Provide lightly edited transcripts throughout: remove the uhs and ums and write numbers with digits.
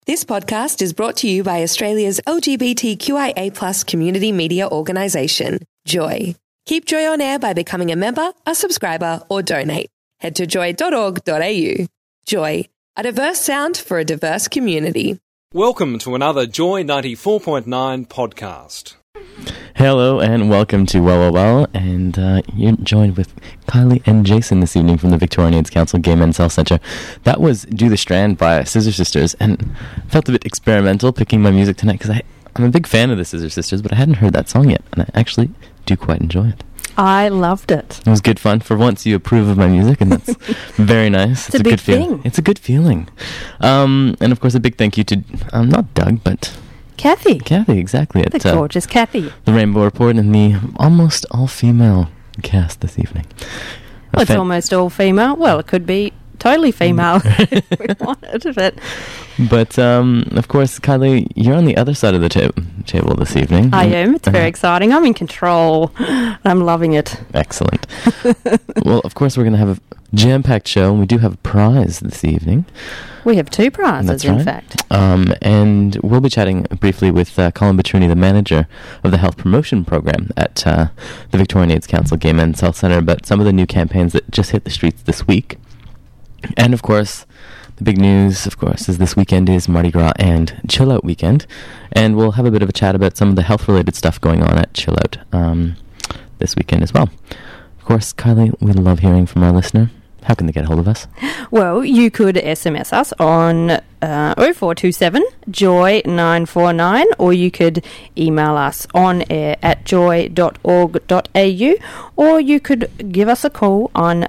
This podcast is brought to you by Australia's LGBTQIA+ community media organisation, Joy. Keep Joy on air by becoming a member, a subscriber, or donate. Head to joy.org.au. Joy, a diverse sound for a diverse community. Welcome to another Joy 94.9 podcast. Hello and welcome to Well, and you're joined with Kylie and Jason this evening from the Victorian AIDS Council Gay Men's Health Centre. That was Do the Strand by Scissor Sisters, and I felt a bit experimental picking my music tonight because I'm a big fan of the Scissor Sisters, but I hadn't heard that song yet, and I actually do quite enjoy it. I loved it. It was good fun. For once, you approve of my music, and that's very nice. It's a big thing. It's a good feeling. And of course, a big thank you to, not Doug, but Kathy. Kathy, exactly. The gorgeous Kathy. The Rainbow Report and the almost all-female cast this evening. Well, it's almost all-female. Well, it could be totally female if we wanted it. But, of course, Kylie, you're on the other side of the table this evening. I am. It's very exciting. I'm in control. I'm loving it. Excellent. Well, of course, we're going to have a jam-packed show, and we do have a prize this evening. We have two prizes, in fact. And we'll be chatting briefly with Colin Batruni, the manager of the Health Promotion Program at the Victorian AIDS Council Gay Men's Health Centre, about some of the new campaigns that just hit the streets this week. And, of course, the big news, of course, is this weekend is Mardi Gras and Chill Out weekend. And we'll have a bit of a chat about some of the health-related stuff going on at Chill Out this weekend as well. Of course, Kylie, we love hearing from our listener. How can they get hold of us? Well, you could SMS us on 0427 Joy 949, or you could email us on air at joy.org.au, or you could give us a call on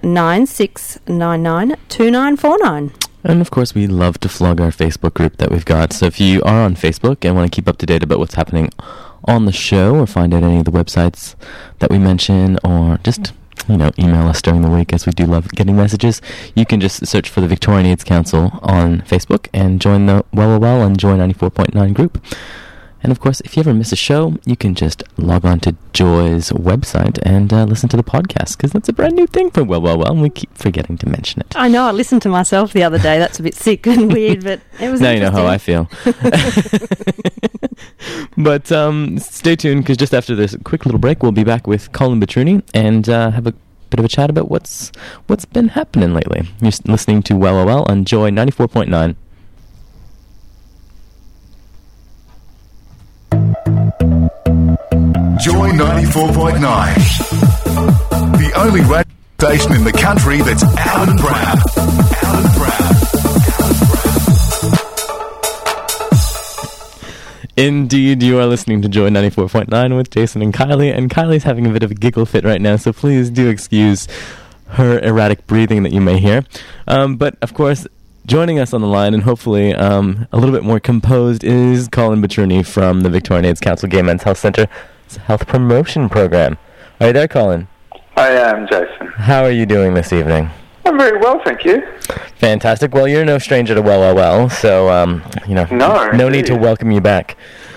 9699 2949. And of course, we love to flog our Facebook group that we've got. So if you are on Facebook and want to keep up to date about what's happening on the show, or find out any of the websites that we mention, or just email us during the week, as we do love getting messages, you can just search for the Victorian AIDS Council on Facebook and join the Well and Joy 94.9 group. And of course, if you ever miss a show, you can just log on to Joy's website and listen to the podcast, because that's a brand new thing for Well, and we keep forgetting to mention it. I know, I listened to myself the other day. That's a bit sick and weird, but it was now interesting. You know how I feel. But stay tuned, because just after this quick little break, we'll be back with Colin Batruni and have a bit of a chat about what's been happening lately. You're listening to Well on Joy 94.9. Joy 94.9. The only radio station in the country that's out and proud. Out and proud. Indeed, you are listening to Joy 94.9 with Jason and Kylie's having a bit of a giggle fit right now, so please do excuse her erratic breathing that you may hear. But, of course, joining us on the line, and hopefully a little bit more composed, is Colin Batruni from the Victorian AIDS Council Gay Men's Health Centre Health Promotion Program. Are you there, Colin? I am, Jason. How are you doing this evening? I'm very well, thank you. Fantastic. Well, you're no stranger to Well, so, no need to welcome you back.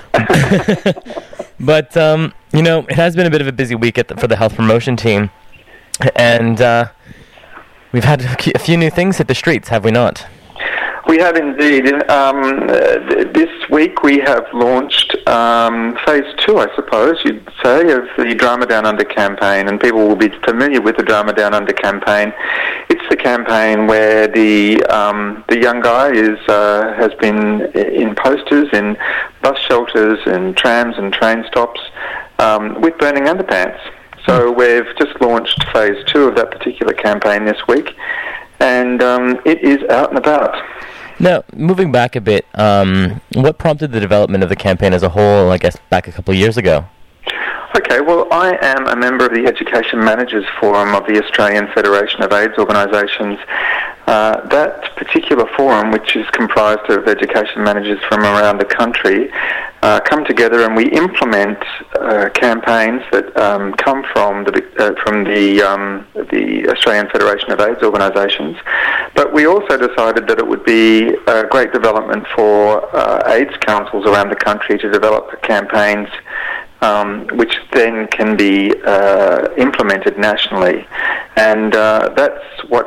But, it has been a bit of a busy week for the health promotion team, and we've had a few new things hit the streets, have we not? We have indeed. This week we have launched phase 2, I suppose you'd say, of the Drama Down Under campaign, and people will be familiar with the Drama Down Under campaign. It's the campaign where the young guy has been in posters in bus shelters and trams and train stops with burning underpants. So we've just launched phase 2 of that particular campaign this week, and it is out and about. Now, moving back a bit, what prompted the development of the campaign as a whole, I guess, back a couple of years ago? Okay, well, I am a member of the Education Managers Forum of the Australian Federation of AIDS Organisations. That particular forum, which is comprised of education managers from around the country, come together and we implement campaigns that come from the Australian Federation of AIDS Organisations. But we also decided that it would be a great development for AIDS councils around the country to develop campaigns which then can be implemented nationally. And that's what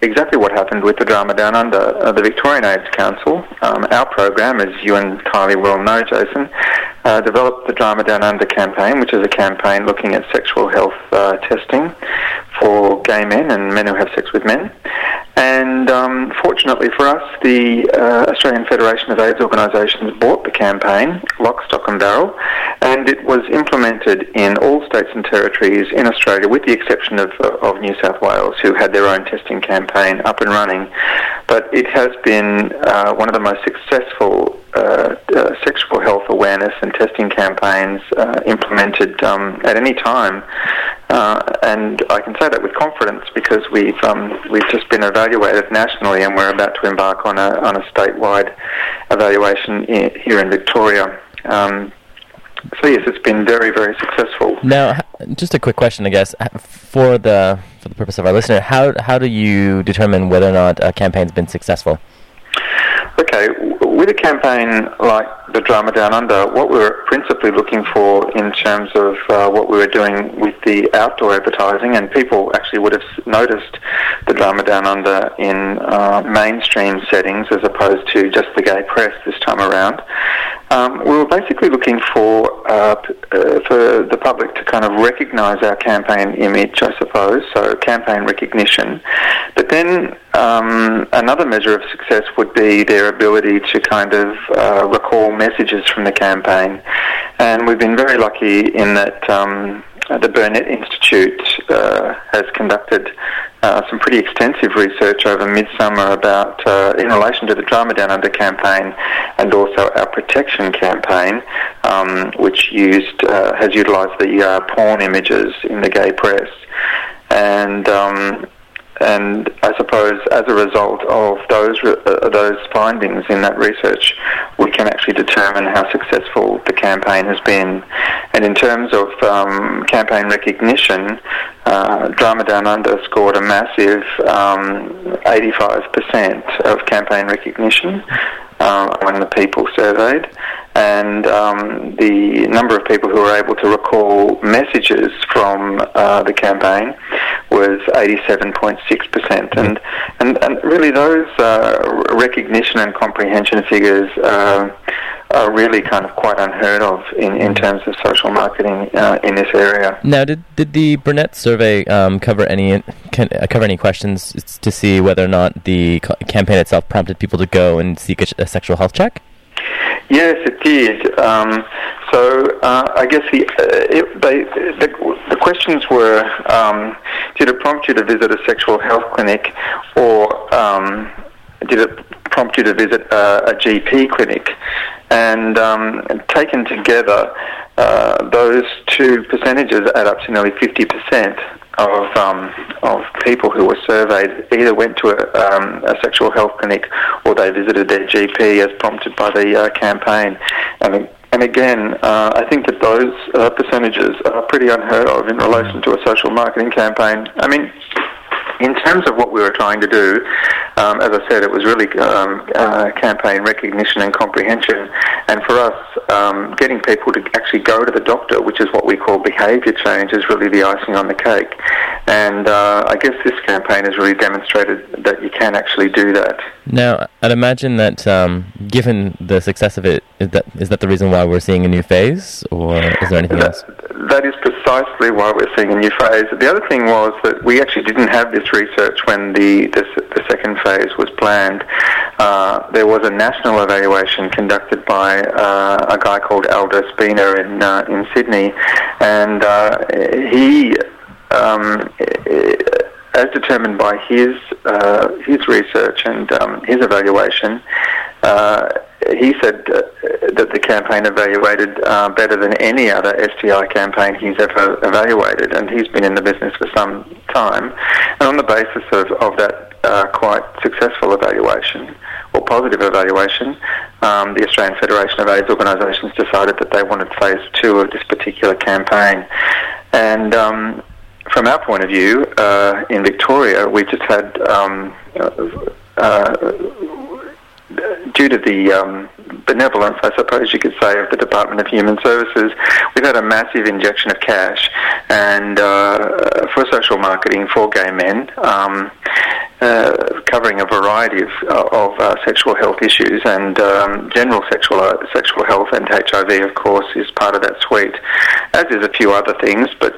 exactly what happened with the Drama Down Under. The Victorian AIDS Council, our program, as you entirely well know, Jason, developed the Drama Down Under campaign, which is a campaign looking at sexual health testing for gay men and men who have sex with men. And fortunately for us, the Australian Federation of AIDS Organisations bought the campaign, lock, stock and barrel, and it was implemented in all states and territories in Australia, with the exception of New South Wales, who had their own testing campaign up and running. But it has been one of the most successful sexual health awareness and testing campaigns implemented at any time. And I can say that with confidence because we've just been evaluated nationally, and we're about to embark on a statewide evaluation here in Victoria. So yes, it's been very, very successful. Now, just a quick question, I guess, for the purpose of our listener, how do you determine whether or not a campaign's been successful? Okay, with a campaign like the Drama Down Under, what we were principally looking for in terms of what we were doing with the outdoor advertising, and people actually would have noticed the Drama Down Under in mainstream settings as opposed to just the gay press this time around. We were basically looking for the public to kind of recognise our campaign image, I suppose, so campaign recognition. But then another measure of success would be their ability to kind of recall messages from the campaign. And we've been very lucky in that the Burnett Institute has conducted some pretty extensive research over midsummer about, in relation to the Drama Down Under campaign and also our protection campaign, which has utilised the porn images in the gay press. And I suppose as a result of those findings in that research, we can actually determine how successful the campaign has been. And in terms of campaign recognition, Drama Down Under scored a massive 85% of campaign recognition among the people surveyed, and the number of people who were able to recall messages from the campaign was 87.6%, and really those recognition and comprehension figures are really kind of quite unheard of in terms of social marketing in this area. Now, did the Burnett survey cover any questions to see whether or not the campaign itself prompted people to go and seek a sexual health check? Yes, it did. So I guess the questions were: did it prompt you to visit a sexual health clinic, or did it prompt you to visit a GP clinic? And taken together, those two percentages add up to nearly 50% of people who were surveyed either went to a sexual health clinic or they visited their GP as prompted by the campaign. And again, I think that those percentages are pretty unheard of in relation to a social marketing campaign. I mean, in terms of what we were trying to do, as I said, it was really campaign recognition and comprehension. And for us, getting people to actually go to the doctor, which is what we call behaviour change, is really the icing on the cake. And I guess this campaign has really demonstrated that you can actually do that. Now, I'd imagine that given the success of it, is that the reason why we're seeing a new phase, or is there anything else? That is precisely why we're seeing a new phase. The other thing was that we actually didn't have this research when the second phase was planned. There was a national evaluation conducted by a guy called Aldo Spina in Sydney, and he, as determined by his research and his evaluation, he said that the campaign evaluated better than any other STI campaign he's ever evaluated, and he's been in the business for some time. And on the basis of that quite successful evaluation, or positive evaluation, the Australian Federation of AIDS Organisations decided that they wanted phase 2 of this particular campaign. And from our point of view, in Victoria, we just had due to the benevolence, I suppose you could say, of the Department of Human Services, we've had a massive injection of cash and for social marketing for gay men. covering a variety of sexual health issues, and general sexual health and HIV, of course, is part of that suite, as is a few other things. But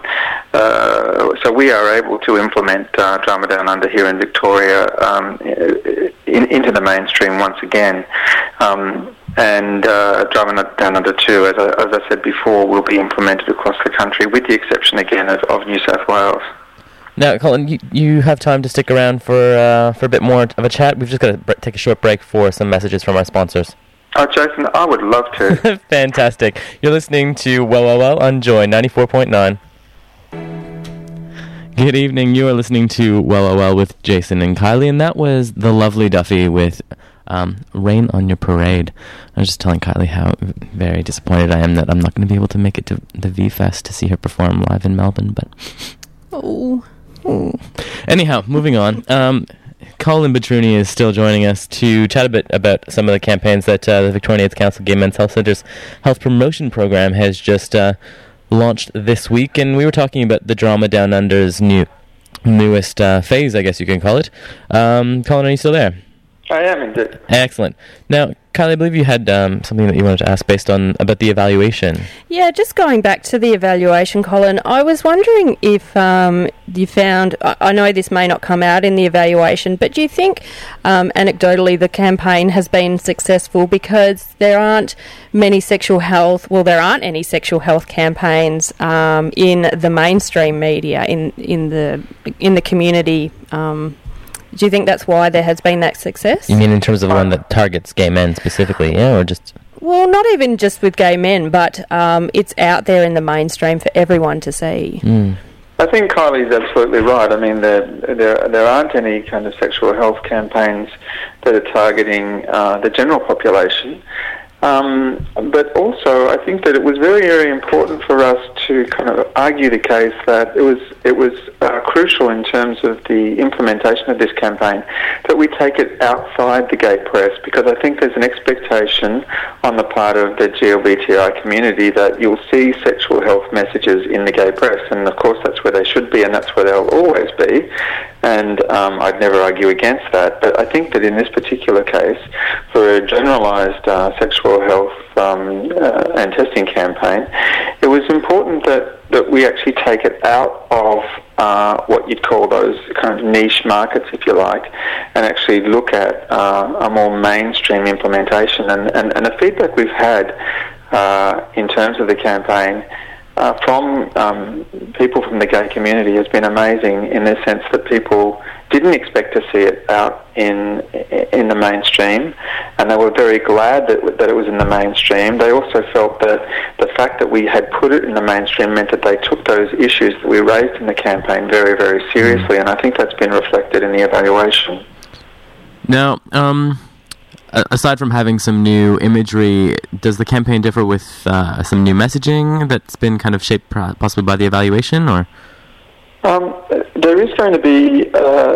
so we are able to implement Drama Down Under here in Victoria into the mainstream once again. And Drama Down Under 2, as I said before, will be implemented across the country, with the exception again of New South Wales. Now, Colin, you have time to stick around for a bit more of a chat. We've just got to take a short break for some messages from our sponsors. Oh, Jason, I would love to. Fantastic. You're listening to Well on Joy 94.9. Good evening. You are listening to Well with Jason and Kylie, and that was the lovely Duffy with Rain on Your Parade. I was just telling Kylie how very disappointed I am that I'm not going to be able to make it to the V-Fest to see her perform live in Melbourne, but... Oh. Anyhow, moving on. Colin Batruni is still joining us to chat a bit about some of the campaigns that the Victorian AIDS Council Gay Men's Health Centre's health promotion program has just launched this week, and we were talking about the Drama Down Under's newest phase, I guess you can call it. Colin, are you still there? I am indeed. Excellent. Now, Kylie, I believe you had something that you wanted to ask based on about the evaluation. Yeah, just going back to the evaluation, Colin, I was wondering if you found, I know this may not come out in the evaluation, but do you think anecdotally the campaign has been successful because there aren't any sexual health campaigns in the mainstream media, in the community? Do you think that's why there has been that success? You mean in terms of the one that targets gay men specifically, yeah, or just... Well, not even just with gay men, but it's out there in the mainstream for everyone to see. I think Kylie's absolutely right. I mean, there aren't any kind of sexual health campaigns that are targeting the general population. But also, I think that it was very, very important for us to kind of argue the case that it was crucial in terms of the implementation of this campaign that we take it outside the gay press, because I think there's an expectation on the part of the GLBTI community that you'll see sexual health messages in the gay press, and of course that's where they should be and that's where they'll always be, and I'd never argue against that. But I think that in this particular case, for a generalised sexual health and testing campaign, it was important that we actually take it out of what you'd call those kind of niche markets, if you like, and actually look at a more mainstream implementation. And the feedback we've had in terms of the campaign from people from the gay community has been amazing, in the sense that people didn't expect to see it out in the mainstream, and they were very glad that it was in the mainstream. They also felt that the fact that we had put it in the mainstream meant that they took those issues that we raised in the campaign very, very seriously, and I think that's been reflected in the evaluation. Now, aside from having some new imagery, does the campaign differ with some new messaging that's been kind of shaped possibly by the evaluation, or...? There is going to be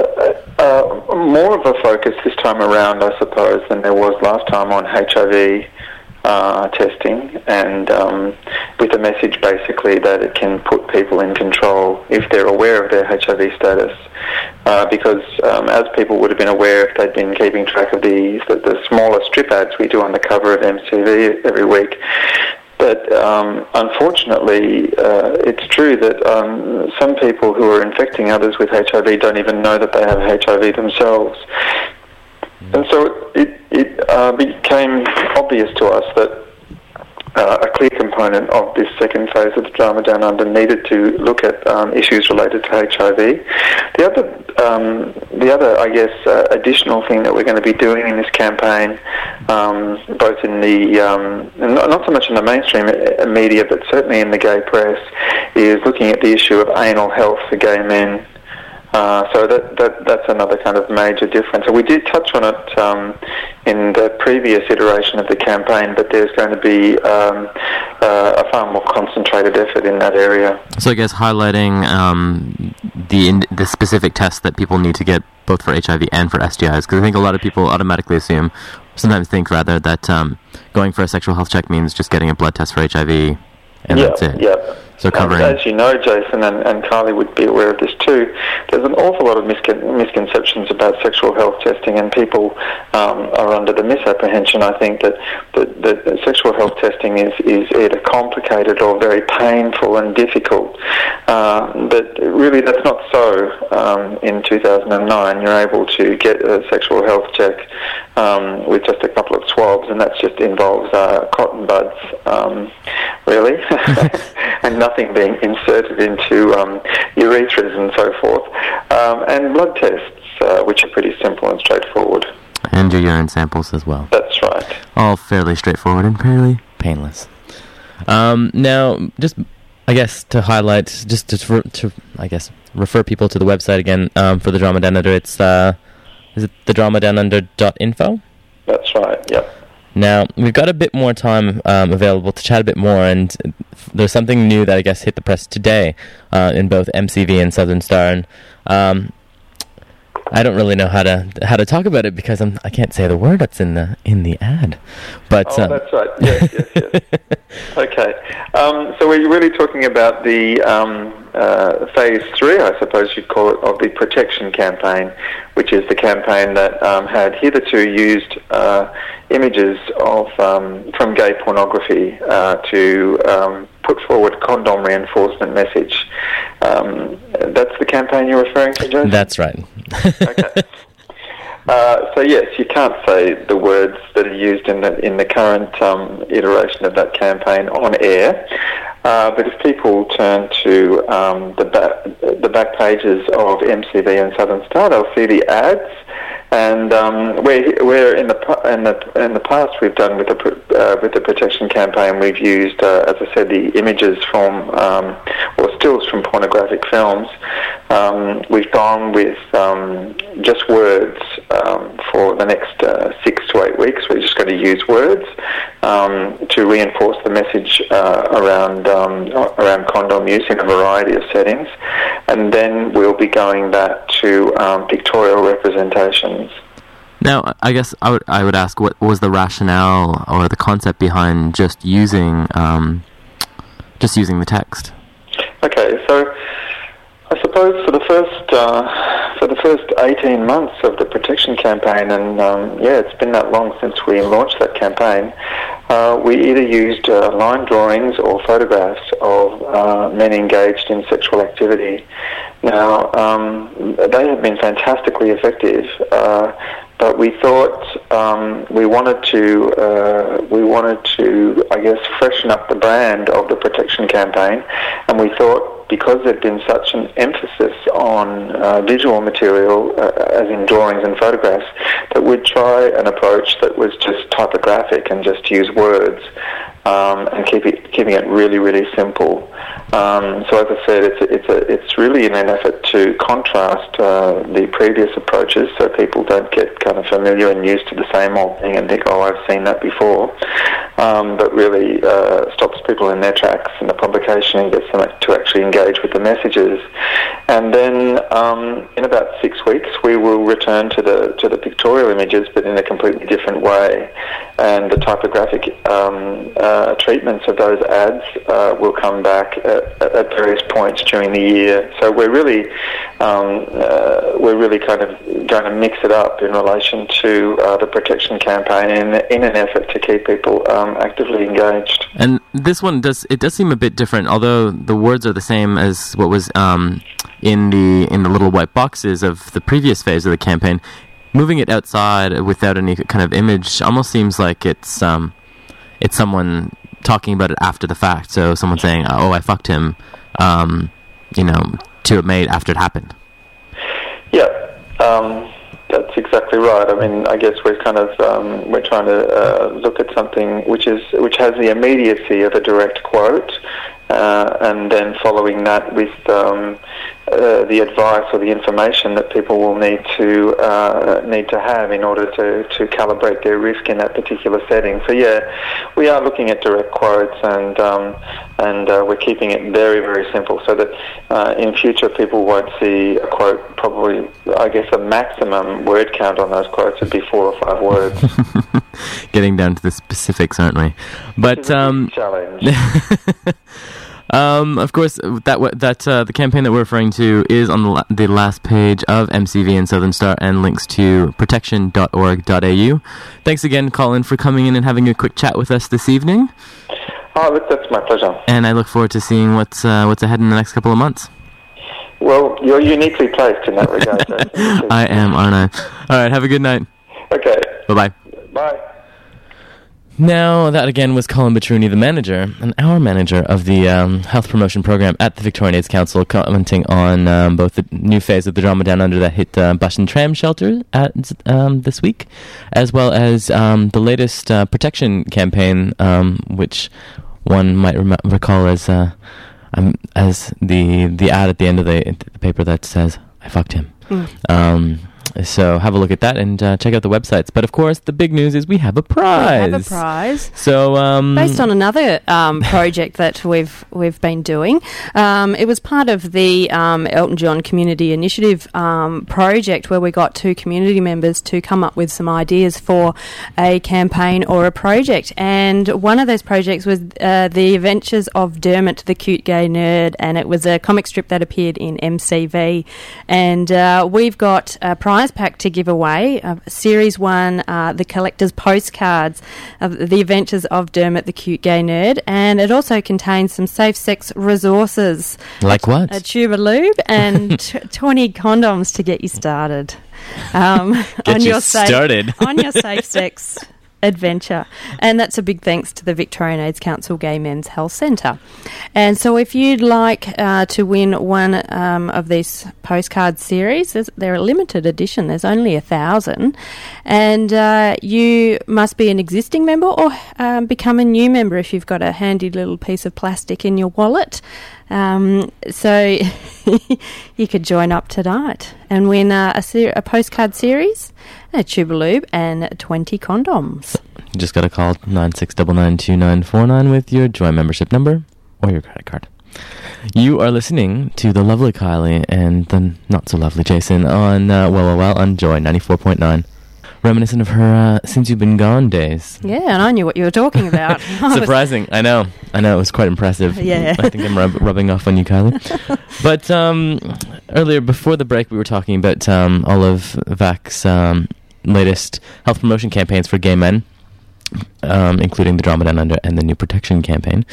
more of a focus this time around, I suppose, than there was last time on HIV testing, and with the message basically that it can put people in control if they're aware of their HIV status. Because as people would have been aware if they'd been keeping track of the smaller strip ads we do on the cover of MTV every week, but unfortunately, it's true that some people who are infecting others with HIV don't even know that they have HIV themselves. And so it became obvious to us that a clear component of this second phase of the Drama Down Under needed to look at issues related to HIV. The other, I guess, additional thing that we're going to be doing in this campaign, both in the not so much in the mainstream media, but certainly in the gay press, is looking at the issue of anal health for gay men. So that's another kind of major difference. So we did touch on it in the previous iteration of the campaign, but there's going to be a far more concentrated effort in that area. So I guess highlighting the specific tests that people need to get both for HIV and for STIs, because I think a lot of people automatically sometimes think that going for a sexual health check means just getting a blood test for HIV, and that's it. Yeah. So covering... As you know, Jason, and Kylie would be aware of this too, there's an awful lot of misconceptions about sexual health testing, and people are under the misapprehension, I think, that sexual health testing is either complicated or very painful and difficult. But really that's not so. In 2009, you're able to get a sexual health check with just a couple of swabs, and that just involves cotton buds, really, and nothing being inserted into urethras and so forth, and blood tests, which are pretty simple and straightforward. And your urine samples as well. That's right. All fairly straightforward and fairly painless. Now, just, I guess, to highlight, just to I guess, refer people to the website again for the Drama Down Under, it's, is it thedramadanunder.info? That's right, yep. Now, we've got a bit more time available to chat a bit more, and there's something new that I guess hit the press today in both MCV and Southern Star. And I don't really know how to talk about it because I can't say the word that's in the ad. But that's right. Yes. Okay. So we're really talking about the phase 3, I suppose you'd call it, of the protection campaign, which is the campaign that had hitherto used images of from gay pornography to put forward condom reinforcement message. That's the campaign you're referring to, Joseph? That's right. Okay. So yes, you can't say the words that are used in the current iteration of that campaign on air. But if people turn to the back pages of MCV and Southern Star, they'll see the ads. And where in the past we've done with the protection campaign, we've used, as I said, the images from or stills from pornographic films. We've gone with just words for the next 6 to 8 weeks. We're just going to use words to reinforce the message around condom use in a variety of settings, and then we'll be going back to pictorial representations. Now, I guess I would ask, what was the rationale or the concept behind just using the text? Okay, so I suppose for the first 18 months of the protection campaign, and it's been that long since we launched that campaign, we either used line drawings or photographs of men engaged in sexual activity. Now, they have been fantastically effective, but we thought we wanted to, I guess, freshen up the brand of the protection campaign, and we thought, because there'd been such an emphasis on visual material, as in drawings and photographs, that we'd try an approach that was just typographic and just use words, and keeping it really, really simple. So as I said, it's really in an effort to contrast the previous approaches, so people don't get kind of familiar and used to the same old thing and think, oh, I've seen that before, but really stops people in their tracks in the publication and gets them to actually engage with the messages. And then in about 6 weeks, we will return to the pictorial images, but in a completely different way. And the typographic treatments of those ads will come back at various points during the year. So we're really kind of going to mix it up in relation to the protection campaign in an effort to keep people actively engaged. And this one does seem a bit different, although the words are the same as what was in the little white boxes of the previous phase of the campaign. Moving it outside without any kind of image almost seems like it's someone talking about it after the fact. So someone saying, "Oh, I fucked him," to a mate after it happened. Yeah, that's exactly right. I mean, I guess we're kind of we're trying to look at something which has the immediacy of a direct quote, and then following that with the advice or the information that people will need to have in order to calibrate their risk in that particular setting. So yeah, we are looking at direct quotes, and we're keeping it very, very simple, so that in future people won't see a quote. Probably, I guess, a maximum word count on those quotes would be 4 or 5 words. Getting down to the specifics, aren't we? But it's a challenge. Of course, the campaign that we're referring to is on the last page of MCV and Southern Star and links to protection.org.au. Thanks again, Colin, for coming in and having a quick chat with us this evening. Oh, that's my pleasure. And I look forward to seeing what's ahead in the next couple of months. Well, you're uniquely placed in that regard. I am, aren't I? All right, have a good night. Okay. Bye-bye. Bye. Now, that again was Colin Batruni, the manager, and our manager of the health promotion program at the Victorian AIDS Council, commenting on both the new phase of the Drama Down Under that hit bus and tram shelter this week, as well as the latest protection campaign, which one might recall as the ad at the end of the paper that says, "I fucked him." So have a look at that and check out the websites. But of course, the big news is we have a prize. We have a prize. So based on another project that we've been doing, it was part of the Elton John Community Initiative project where we got 2 community members to come up with some ideas for a campaign or a project. And one of those projects was The Adventures of Dermot the Cute Gay Nerd, and it was a comic strip that appeared in MCV. And we've got a prize pack to give away. Series 1, the collector's postcards of The Adventures of Dermot the Cute Gay Nerd, and it also contains some safe sex resources. Like what? A tube of lube and 20 condoms to get you started. On your safe sex adventure. And that's a big thanks to the Victorian AIDS Council Gay Men's Health Centre. And so if you'd like to win one of these postcard series, they're a limited edition. There's only 1,000. And you must be an existing member or become a new member if you've got a handy little piece of plastic in your wallet. So you could join up tonight and win a postcard series, a tube of lube, and 20 condoms. You just got to call 96992949 with your Joy membership number or your credit card. You are listening to the lovely Kylie and the not so lovely Jason on on Joy 94.9. Reminiscent of her Since You've Been Gone days. Yeah, and I knew what you were talking about. Surprising. I know. It was quite impressive. Yeah. I think I'm rubbing off on you, Kylie. But earlier, before the break, we were talking about all of VAC's latest health promotion campaigns for gay men, including the Drama Down Under and the new protection campaign.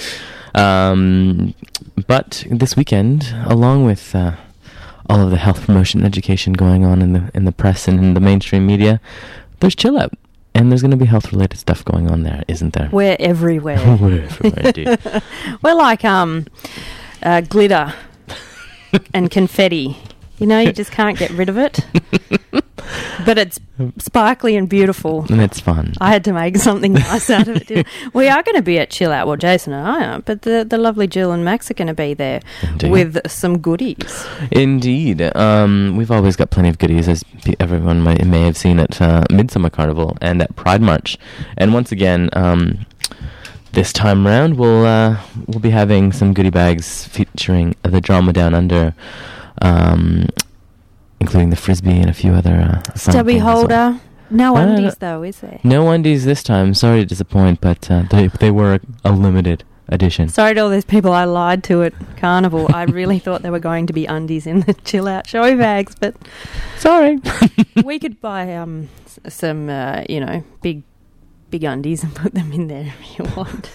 But this weekend, along with all of the health promotion education going on in the press and in the mainstream media, there's Chill Out. And there's going to be health-related stuff going on there, isn't there? We're everywhere. We're everywhere, indeed. We're like glitter and confetti. You know, you just can't get rid of it. But it's sparkly and beautiful. And it's fun. I had to make something nice out of it. We are going to be at Chill Out. Well, Jason and I are. But the lovely Jill and Max are going to be there. Indeed. With some goodies. Indeed. We've always got plenty of goodies, as everyone may have seen at Midsummer Carnival and at Pride March. And once again, this time round, we'll be having some goodie bags featuring the Drama Down Under, including the Frisbee and a few other stubby holder. Well. No undies, though, is there? No undies this time. Sorry to disappoint, but they were a limited edition. Sorry to all those people I lied to at Carnival. I really thought there were going to be undies in the Chill Out show bags, but sorry. We could buy some, big undies and put them in there if you want.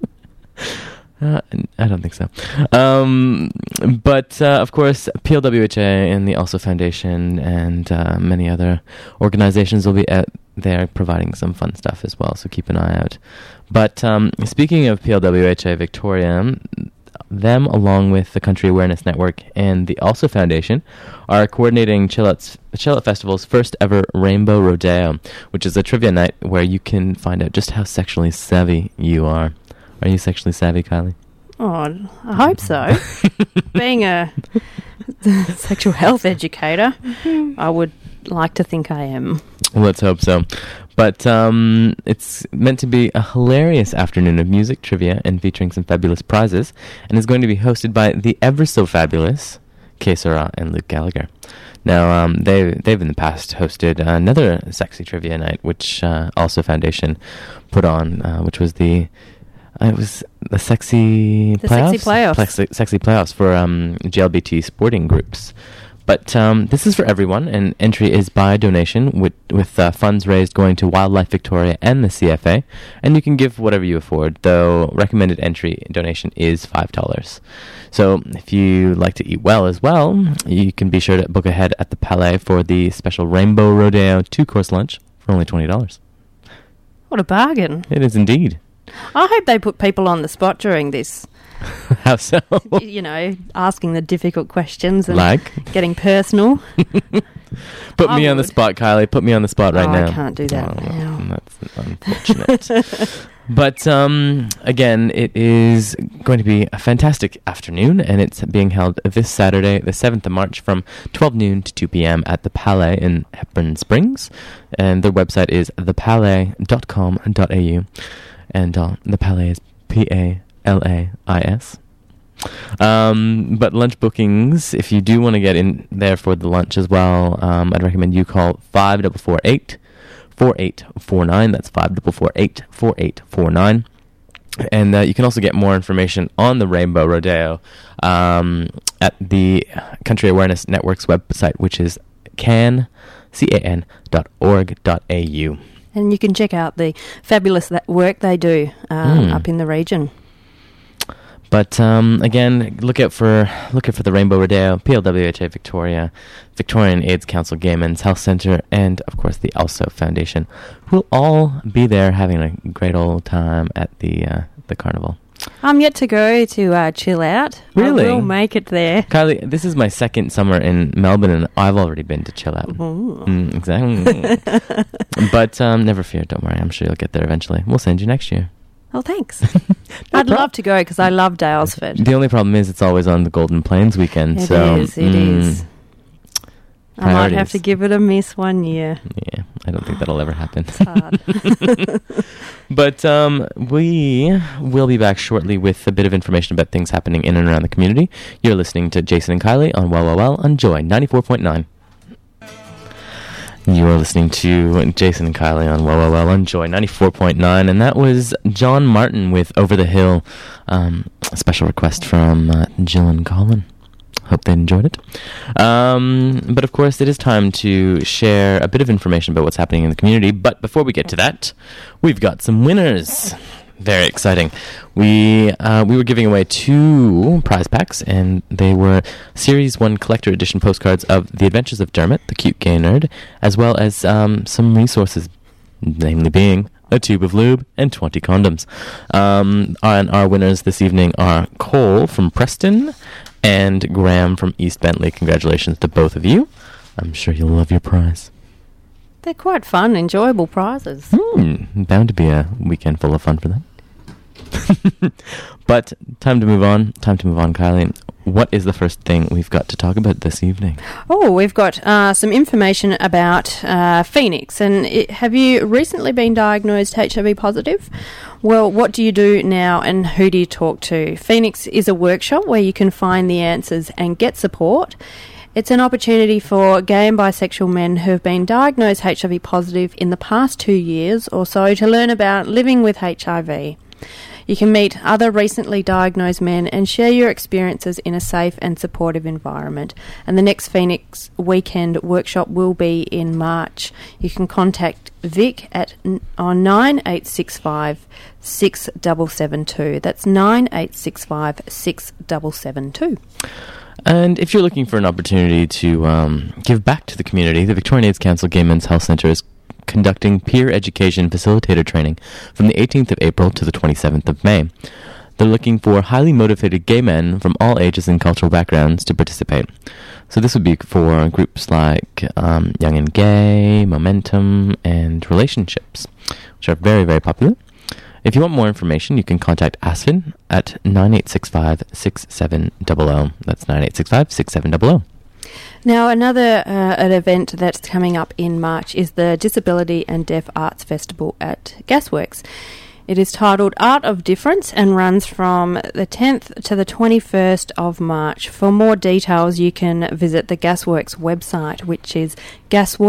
I don't think so. But of course, PLWHA and the Also Foundation and many other organizations will be out there providing some fun stuff as well, so keep an eye out. But speaking of PLWHA Victoria, them, along with the Country Awareness Network and the Also Foundation, are coordinating Chill Out Festival's first ever Rainbow Rodeo, which is a trivia night where you can find out just how sexually savvy you are. Are you sexually savvy, Kylie? Oh, I hope so. Being a sexual health educator, I would like to think I am. Let's hope so. But it's meant to be a hilarious afternoon of music, trivia, and featuring some fabulous prizes, and is going to be hosted by the ever so fabulous Kay Sarah and Luke Gallagher. Now, they've in the past hosted another sexy trivia night, which Also Foundation put on, which was the It was the sexy playoffs. Sexy playoffs for GLBT sporting groups. But this is for everyone, and entry is by donation with funds raised going to Wildlife Victoria and the CFA. And you can give whatever you afford, though recommended entry donation is $5. So if you like to eat well as well, you can be sure to book ahead at the Palais for the special Rainbow Rodeo 2-course lunch for only $20. What a bargain. It is indeed. I hope they put people on the spot during this. How so? You know, asking the difficult questions and like getting personal. Put me on the spot, Kylie. Put me on the spot right now. I can't do that now. That's unfortunate. But again, it is going to be a fantastic afternoon, and it's being held this Saturday, the 7th of March, from 12 noon to 2 p.m. at the Palais in Hepburn Springs. And their website is thepalais.com.au. And the Palais is PALAIS. But lunch bookings, if you do want to get in there for the lunch as well, I'd recommend you call 5448-4849. That's 5448-4849. And you can also get more information on the Rainbow Rodeo at the Country Awareness Network's website, which is can.org.au. And you can check out the fabulous work they do up in the region. But again, look out for the Rainbow Rodeo, PLWHA Victoria, Victorian AIDS Council, Gay Men's Health Centre, and of course the ALSO Foundation, who will all be there having a great old time at the carnival. I'm yet to go to chill out. Really? I will make it there. Kylie, this is my second summer in Melbourne, and I've already been to chill out. Exactly. But never fear, don't worry. I'm sure you'll get there eventually. We'll send you next year. Oh, thanks. I'd love to go because I love Daylesford. The only problem is it's always on the Golden Plains weekend. It is. I might have to give it a miss one year. Yeah, I don't think that'll ever happen. It's hard. But we will be back shortly with a bit of information about things happening in and around the community. You're listening to Jason and Kylie on Well on Joy 94.9. You are listening to Jason and Kylie on Well on Joy 94.9, and that was John Martin with Over the Hill, a special request from Jill and Colin. Hope they enjoyed it. But of course, it is time to share a bit of information about what's happening in the community. But before we get to that, we've got some winners. Very exciting. We were giving away 2 prize packs, and they were Series 1 Collector Edition postcards of The Adventures of Dermot, the Cute Gay Nerd, as well as some resources, namely being a tube of lube and 20 condoms. And our winners this evening are Cole from Preston and Graham from East Bentley. Congratulations to both of you. I'm sure you'll love your prize. They're quite fun, enjoyable prizes. Bound to be a weekend full of fun for them. But time to move on, Kylie. What is the first thing we've got to talk about this evening? Oh, we've got some information about Phoenix. And have you recently been diagnosed HIV positive? Well, what do you do now and who do you talk to? Phoenix is a workshop where you can find the answers and get support. It's an opportunity for gay and bisexual men who have been diagnosed HIV positive in the past 2 years or so to learn about living with HIV. You can meet other recently diagnosed men and share your experiences in a safe and supportive environment. And the next Phoenix Weekend workshop will be in March. You can contact Vic on 9865 6772. That's 9865 6772. And if you're looking for an opportunity to give back to the community, the Victorian AIDS Council Gay Men's Health Centre is conducting peer education facilitator training from the 18th of April to the 27th of May. They're looking for highly motivated gay men from all ages and cultural backgrounds to participate. So this would be for groups like Young and Gay, Momentum, and Relationships, which are very, very popular. If you want more information, you can contact ASFIN at 9865-6700. That's 9865-6700. Now, another an event that's coming up in March is the Disability and Deaf Arts Festival at Gasworks. It is titled Art of Difference and runs from the 10th to the 21st of March. For more details, you can visit the Gasworks website, which is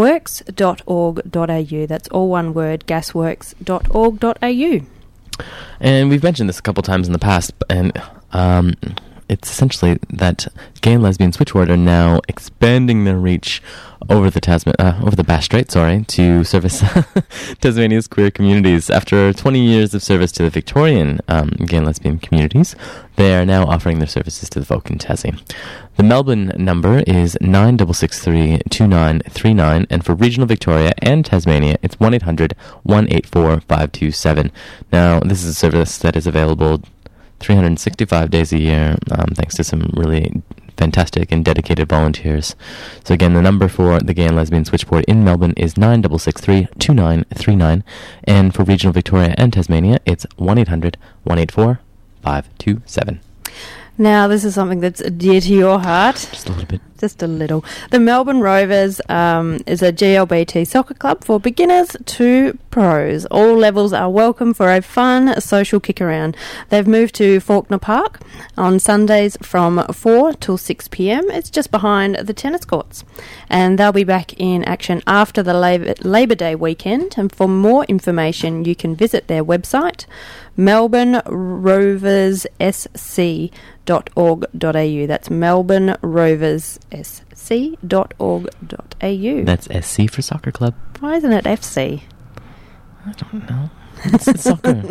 gasworks.org.au. That's all one word, gasworks.org.au. And we've mentioned this a couple times in the past, and it's essentially that gay and lesbian switchboard are now expanding their reach over the Bass Strait, to service Tasmania's queer communities. After 20 years of service to the Victorian gay and lesbian communities, they are now offering their services to the folk in Tassie. The Melbourne number is 96632939, and for regional Victoria and Tasmania, it's 1-800-184-527. Now, this is a service that is available 365 days a year, thanks to some really fantastic and dedicated volunteers. So again, the number for the Gay and Lesbian Switchboard in Melbourne is 96632939, and for regional Victoria and Tasmania, it's 1-800-184-527. Now, this is something that's dear to your heart. Just a little bit. Just a little. The Melbourne Rovers is a GLBT soccer club for beginners to pros. All levels are welcome for a fun social kick around. They've moved to Faulkner Park on Sundays from 4 till 6 p.m. It's just behind the tennis courts. And they'll be back in action after the Labor Day weekend. And for more information, you can visit their website, melbourneroverssc.org.au. That's melbourneroverssc.org.au. That's SC for soccer club. Why isn't it FC? I don't know. It's soccer.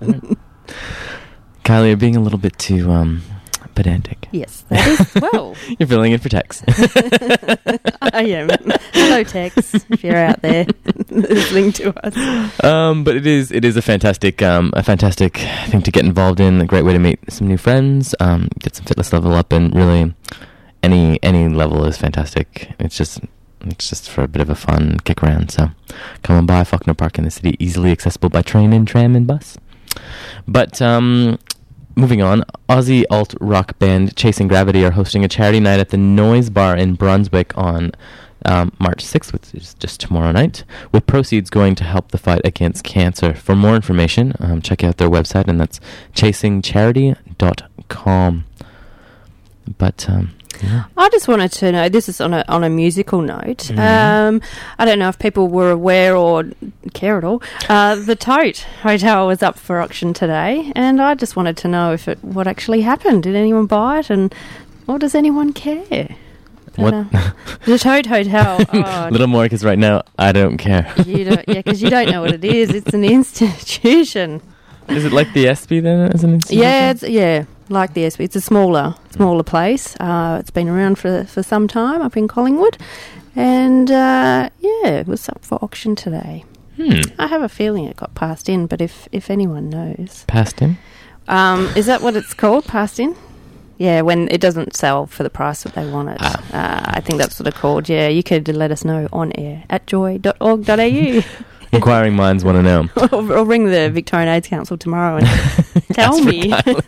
Kylie, you're being a little bit too pedantic. Yes, that is. Well, you're filling in for Tex. I am. Hello, Tex, if you're out there listening to us. But it is a fantastic thing to get involved in. A great way to meet some new friends, get some fitness level up, and really any level is fantastic. It's just for a bit of a fun kick around. So come on by Faulkner Park in the city, easily accessible by train and tram and bus. But moving on, Aussie alt rock band Chasing Gravity are hosting a charity night at the Noise Bar in Brunswick on March 6th, which is just tomorrow night, with proceeds going to help the fight against cancer. For more information, check out their website, and that's chasingcharity.com. But yeah. I just wanted to know, this is on a musical note. I don't know if people were aware or care at all. The Tote Hotel was up for auction today, and I just wanted to know what actually happened. Did anyone buy it, or does anyone care? What? The Tote Hotel. Oh, little more, because right now I don't care. Because you don't know what it is. It's an institution. Is it like the SB then, as an institution? Yeah, like the SB. It's a smaller place. It's been around for some time up in Collingwood, and it was up for auction today. I have a feeling it got passed in, but if anyone knows, passed in, is that what it's called? Passed in? Yeah, when it doesn't sell for the price that they want it. I think that's what it's called. Yeah, you could let us know on air at joy.org.au. Inquiring minds want to know. Or ring the Victorian AIDS Council tomorrow and tell me.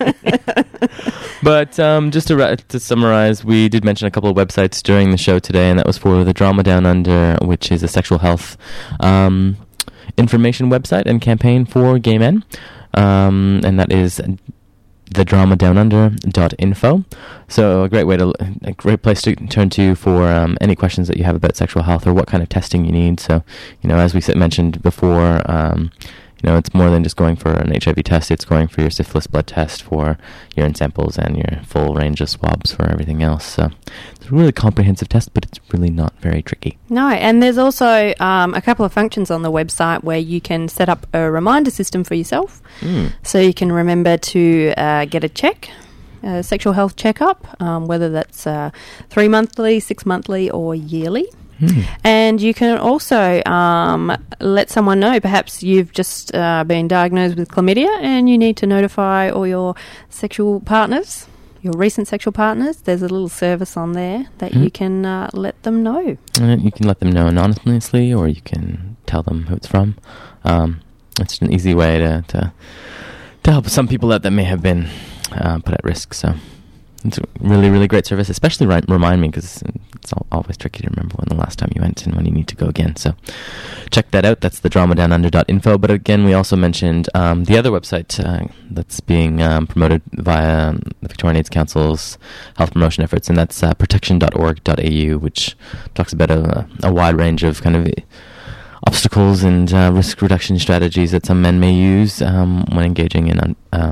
But just to summarise, we did mention a couple of websites during the show today, and that was for the Drama Down Under, which is a sexual health information website and campaign for gay men, and that is thedramadownunder.info. So a great place to turn to for any questions that you have about sexual health or what kind of testing you need. So, as we mentioned before, it's more than just going for an HIV test. It's going for your syphilis blood test, for urine samples, and your full range of swabs for everything else. So it's a really comprehensive test, but it's really not very tricky. No, and there's also a couple of functions on the website where you can set up a reminder system for yourself. So you can remember to get a sexual health checkup, whether that's 3 monthly, 6 monthly, or yearly. And you can also let someone know, perhaps you've just been diagnosed with chlamydia and you need to notify all your sexual partners, your recent sexual partners. There's a little service on there that you can let them know. And you can let them know anonymously, or you can tell them who it's from. It's an easy way to help some people out that may have been put at risk. So it's a really, really great service, especially remind me, because it's always tricky to remember when the last time you went and when you need to go again. So check that out. That's the dramadownunder.info. But again, we also mentioned the other website that's being promoted via the Victorian AIDS Council's health promotion efforts, and that's protection.org.au, which talks about a wide range of kind of obstacles and risk reduction strategies that some men may use when engaging in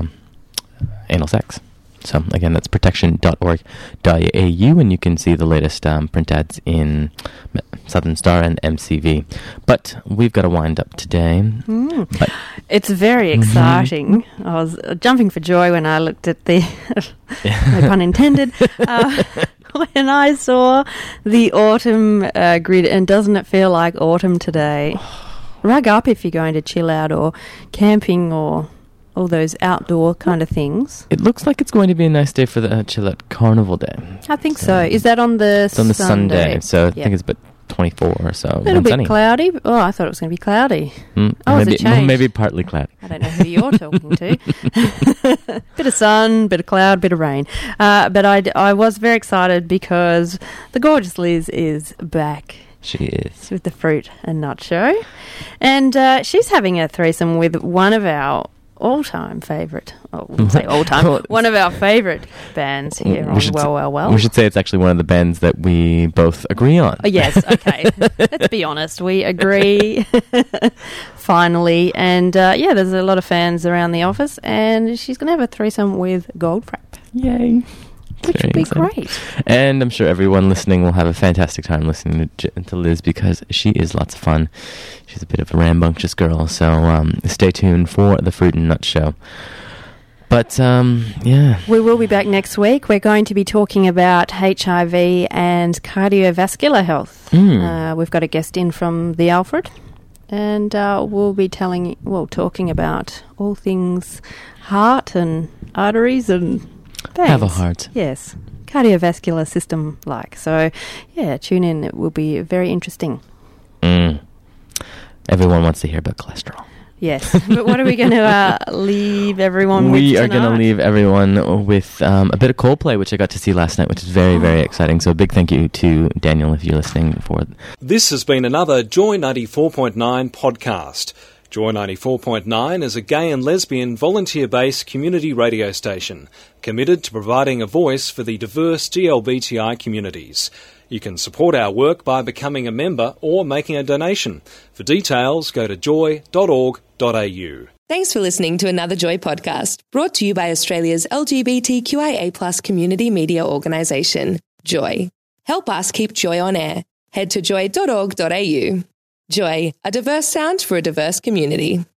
anal sex. So again, that's protection.org.au, and you can see the latest print ads in Southern Star and MCV. But we've got to wind up today. But it's very exciting. I was jumping for joy when I looked at the, no pun intended, when I saw the autumn grid, and doesn't it feel like autumn today? Rug up if you're going to chill out or camping or all those outdoor kind of things. It looks like it's going to be a nice day for the Chill Out Carnival Day. I think so. Is that on the It's on the Sunday, so I Yep. think it's about 24 or so. A little and bit sunny. cloudy. Oh, I thought it was going to be cloudy. Oh, has it maybe, changed? maybe partly cloudy. I don't know who you're talking to. Bit of sun, bit of cloud, bit of rain. But I was very excited because the gorgeous Liz is back She is. with the Fruit and Nut Show. And she's having a threesome with one of our all-time favourite, I wouldn't say all-time, one of our favourite bands here on Well. We should say it's actually one of the bands that we both agree on. Oh, yes, okay. Let's be honest. We agree finally. And, there's a lot of fans around the office, and she's going to have a threesome with Goldfrapp. Yay. Which would be great. And I'm sure everyone listening will have a fantastic time listening to Liz, because she is lots of fun. She's a bit of a rambunctious girl, so stay tuned for the Fruit and Nut Show. But, We will be back next week. We're going to be talking about HIV and cardiovascular health. We've got a guest in from the Alfred, and we'll be talking about all things heart and arteries and veins. have a heart. Yes, cardiovascular system like. So, tune in. It will be very interesting. Everyone wants to hear about cholesterol. Yes, but what are we going to leave everyone with We are tonight? going to leave everyone with a bit of Coldplay, which I got to see last night, which is very, very exciting. So a big thank you to Daniel, if you're listening. This has been another Joy 94.9 podcast. Joy 94.9 is a gay and lesbian volunteer-based community radio station committed to providing a voice for the diverse GLBTI communities. You can support our work by becoming a member or making a donation. For details, go to joy.org.au. Thanks for listening to another Joy podcast, brought to you by Australia's LGBTQIA+ community media organisation, Joy. Help us keep Joy on air. Head to joy.org.au. Joy, a diverse sound for a diverse community.